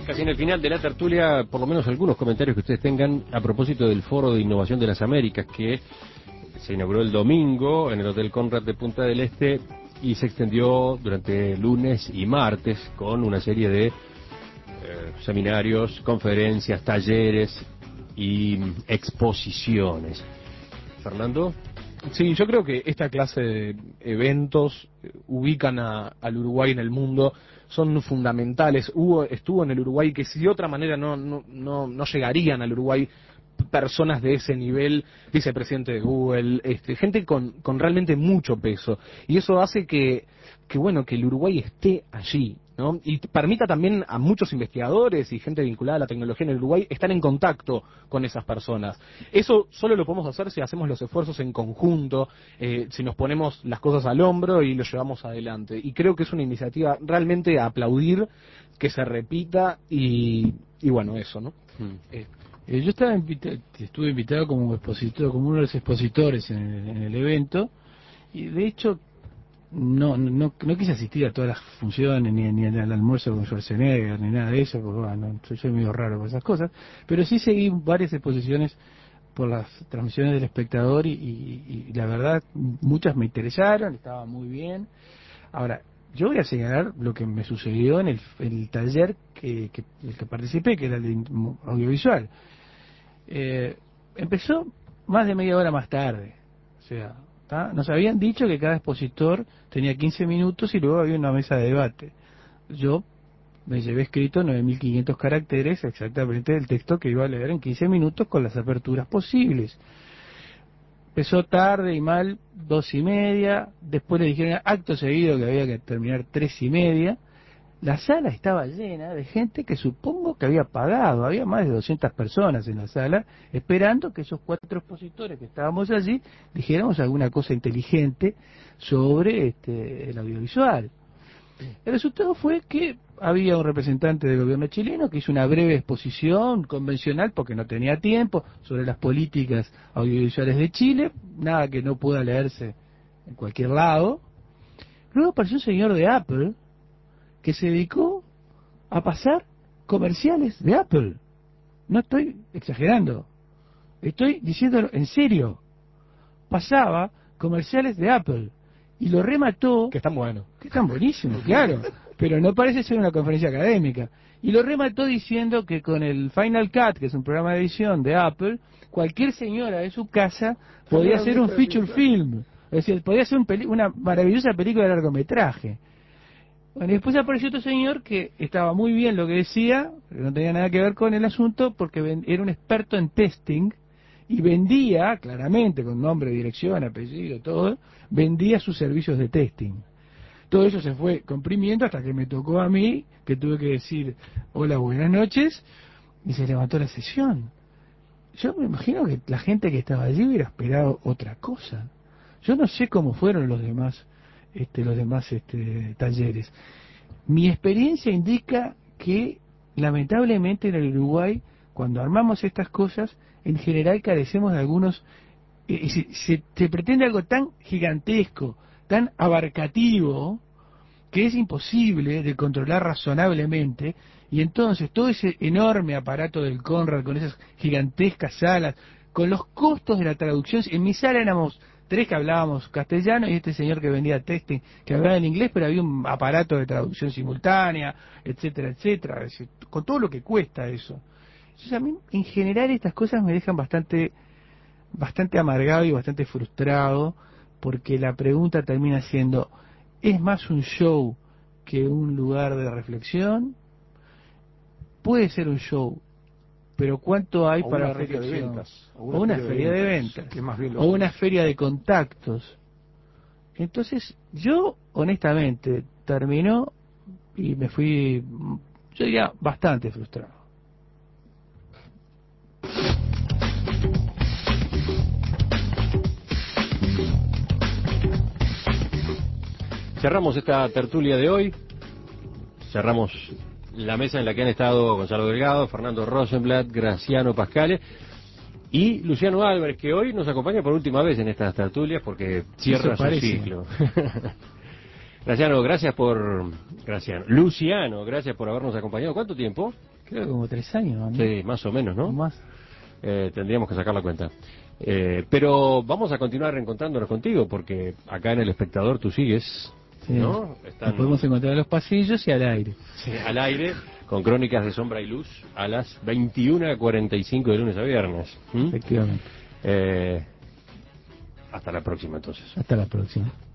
Casi en el final de la tertulia, por lo menos algunos comentarios que ustedes tengan a propósito del Foro de Innovación de las Américas, que se inauguró el domingo en el Hotel Conrad de Punta del Este y se extendió durante lunes y martes con una serie de seminarios, conferencias, talleres y exposiciones. Fernando. Sí, yo creo que esta clase de eventos ubican al Uruguay en el mundo, son fundamentales. Estuvo en el Uruguay que si de otra manera no llegarían al Uruguay personas de ese nivel, vicepresidente de Google, gente con realmente mucho peso. Y eso hace que bueno, que el Uruguay esté allí, ¿no? Y permita también a muchos investigadores y gente vinculada a la tecnología en el Uruguay estar en contacto con esas personas. Eso solo lo podemos hacer si hacemos los esfuerzos en conjunto, si nos ponemos las cosas al hombro y lo llevamos adelante. Y creo que es una iniciativa realmente a aplaudir, que se repita y bueno, eso, ¿no? Yo estuve invitado como expositor, como uno de los expositores en el evento, y de hecho no quise asistir a todas las funciones, ni al almuerzo con Schwarzenegger, ni nada de eso, porque bueno, soy medio raro con esas cosas, pero sí seguí varias exposiciones por las transmisiones del espectador y la verdad muchas me interesaron, estaba muy bien. Ahora, yo voy a señalar lo que me sucedió en el taller el que participé, que era el de audiovisual. Empezó más de media hora más tarde, o sea, nos habían dicho que cada expositor tenía 15 minutos y luego había una mesa de debate. Yo me llevé escrito 9.500 caracteres, exactamente el texto que iba a leer en 15 minutos con las aperturas posibles. Empezó tarde y mal, 2:30, después le dijeron acto seguido que había que terminar 3:30. La sala estaba llena de gente que supongo que había pagado, había más de 200 personas en la sala, esperando que esos 4 expositores que estábamos allí dijéramos alguna cosa inteligente sobre el audiovisual. El resultado fue que había un representante del gobierno chileno que hizo una breve exposición convencional, porque no tenía tiempo, sobre las políticas audiovisuales de Chile, nada que no pueda leerse en cualquier lado. Luego apareció un señor de Apple que se dedicó a pasar comerciales de Apple. No estoy exagerando, estoy diciéndolo en serio. Pasaba comerciales de Apple y lo remató. Que están buenos. Que están buenísimos, claro, pero no parece ser una conferencia académica. Y lo remató diciendo que con el Final Cut, que es un programa de edición de Apple, cualquier señora de su casa podía hacer un feature film. Es decir, podía hacer una maravillosa película de largometraje. Bueno, y después apareció otro señor que estaba muy bien lo que decía, pero no tenía nada que ver con el asunto, porque era un experto en testing y vendía, claramente, con nombre, dirección, apellido, todo, vendía sus servicios de testing. Todo eso se fue comprimiendo hasta que me tocó a mí, que tuve que decir, hola, buenas noches, y se levantó la sesión. Yo me imagino que la gente que estaba allí hubiera esperado otra cosa. Yo no sé cómo fueron los demás talleres. Mi experiencia indica que lamentablemente en el Uruguay, cuando armamos estas cosas, en general carecemos de algunos, se pretende algo tan gigantesco, tan abarcativo, que es imposible de controlar razonablemente, y entonces todo ese enorme aparato del Conrad, con esas gigantescas salas, con los costos de la traducción, en mi sala éramos 3 que hablábamos castellano y este señor que vendía testing que hablaba en inglés, pero había un aparato de traducción simultánea, etcétera, etcétera, es decir, con todo lo que cuesta eso. Entonces a mí en general estas cosas me dejan bastante amargado y bastante frustrado, porque la pregunta termina siendo, ¿es más un show que un lugar de reflexión? Puede ser un show, pero ¿cuánto hay para reflexión? O una feria de ventas, o una feria de contactos. Entonces, yo, honestamente, terminó y me fui, yo diría, bastante frustrado. Cerramos esta tertulia de hoy, cerramos la mesa en la que han estado Gonzalo Delgado, Fernando Rosenblatt, Graciano Pascale y Luciano Álvarez, que hoy nos acompaña por última vez en estas tertulias porque cierra su ciclo. Luciano, gracias por habernos acompañado. ¿Cuánto tiempo? Creo que como 3 años, ¿no? Sí, más o menos, O ¿no? más. Tendríamos que sacar la cuenta. Pero vamos a continuar reencontrándonos contigo, porque acá en El Espectador tú sigues, Sí. ¿no? Nos podemos encontrar en los pasillos y al aire. Sí, al aire, con Crónicas de Sombra y Luz, a las 21:45 de lunes a viernes. ¿Mm? Efectivamente. Hasta la próxima, entonces. Hasta la próxima.